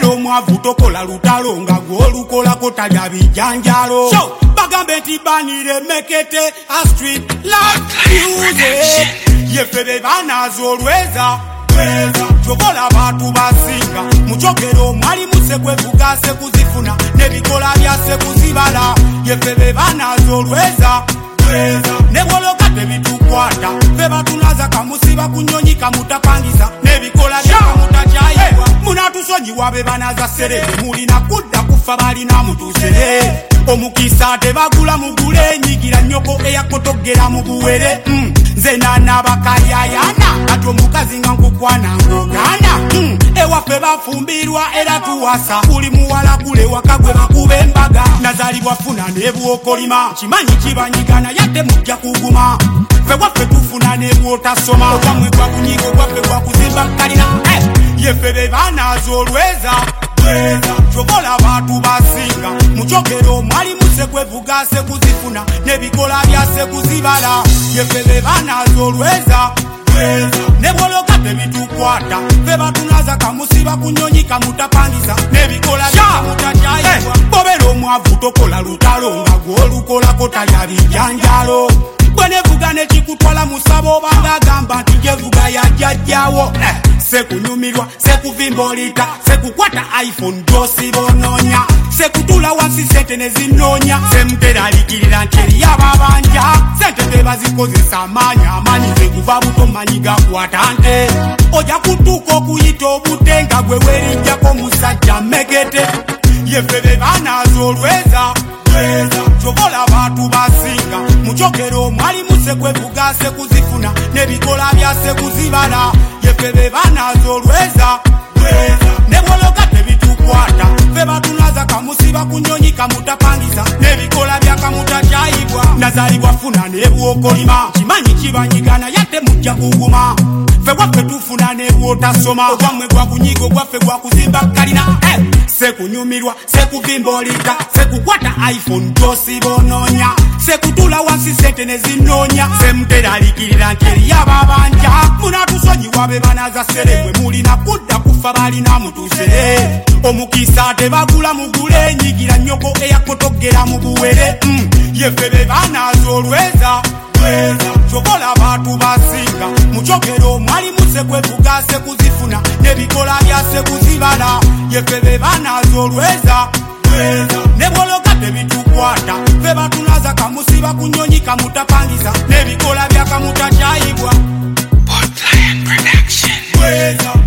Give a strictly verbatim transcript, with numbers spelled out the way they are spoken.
Gobera omwavu tokola lutalo nga gwolukola kotalya bijanjalo. So bagambe nti banire mekete a street like music. Yefebe banazo olweza chokola batu basinga muchokero mwali musekwevuga sekuzifuna nebikola bya sekuzibala. Yefebe banazo olweza neboloka tebitukwata feba tunaza kamusiba kunyonyika mutapangisa nebikola bya mutachayibwa. Munatusonyiwa be banaza serebe mulina kudda kufa balina mutuse. Omukisa tebagula mugule nyigira nyoko eyakotogera mu buwere. mm. Nze nana bakayayana ati omukazi nga nkukwana ngogana. mm. Ewaffe bafumbirwa era tuwasa buli muwala gule wakagwe bakube embaga. Nazalibwa funa nebwokolima kimanyi kibanyigana yate mujja kuguma. Ffe waffe tufuna nebwotasoma ogwamwe gwa kunyigo gwaffe gwa kuzimba kalina. hey! Yeffe be banazo olweza chokola batu basinga muchokero mwali musekwevuga sekuzifuna nebikola bya sekuzibala. Yeffe be banazo olweza neboloka tebitukwata feba tunaza kamusiba kunyonyika mutapangisa nebikola bya mutachayibwa. Gobera omwavu tokola lutalo nga gwolukola kotalya bijanjalo. Bwenevuga nekikutwala musabo banga gamba nti jevuga ya jajjawo. eh. Sekunyumirwa sekuvimbolita sekukwata iPhone dosi bononya sekutula wansi sente nezinonya semuteralikirira nkeri yababanja sente tebazikozesa amanya amanyi zekuva buto manyiga kwatante. Oja kutuka okuyita obutenga gwe werijjako musajja megete. Yeffe be banazo olweza chokola batu basinga muchokero mwali musekwevuga sekuzifuna nebikola bya sekuzibala. Yeffe be banazo olweza neboloka tebitukwata feba tunaza kamusiba kunyonyika mutapangisa nebikola bya kamutachayibwa. Nazalibwa funa nebwokolima kimanyi kibanyigana yate mujja kuguma. Ffe waffe tufuna nebwotasoma ogwamwe gwa kunyigo gwaffe gwa kuzimba kalina. hey! Sekunyumirwa sekuvimbolita sekukwata iPhone dosi bononya sekutula wansi sente nezinonya semuteralikirira nkeri yababanja. Munatusonyiwa be banaza serebwe mulina kudda kufa balina mutuse. Omukisa tebagula mugule nyigira nyoko eyakotogera mu buwere. mm. Yeffe be banazo olweza chokola batu basinga muchokero mwali musekwevuga sekuzifuna nebikola bya sekuzibala. Yeffe be banazo olweza neboloka tebitukwata feba tunaza kamusiba kunyonyika mutapangisa nebikola bya kamutachayibwa. Portland Production.